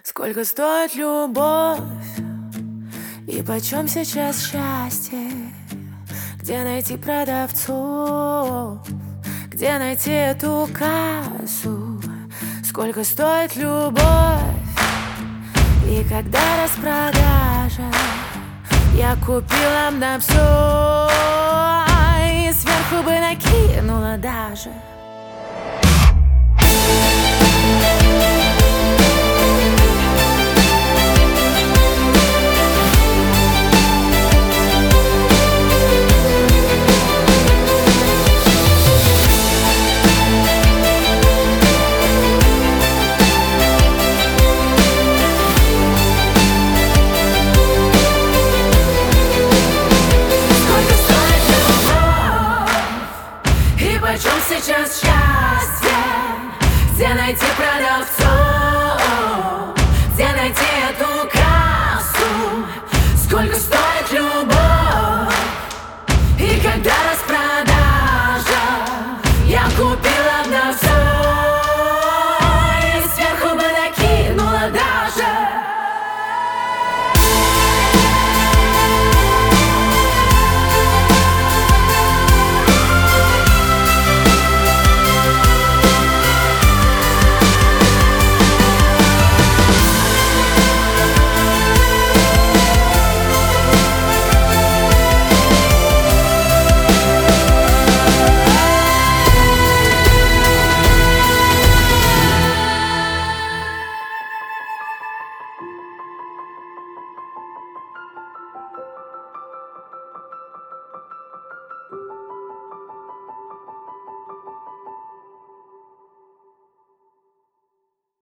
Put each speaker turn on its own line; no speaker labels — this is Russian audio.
Сколько стоит любовь и почем сейчас счастье? Где найти продавцов? Где найти эту кассу? Сколько стоит любовь и когда распродажа? Я купила на все и сверху бы накинула даже.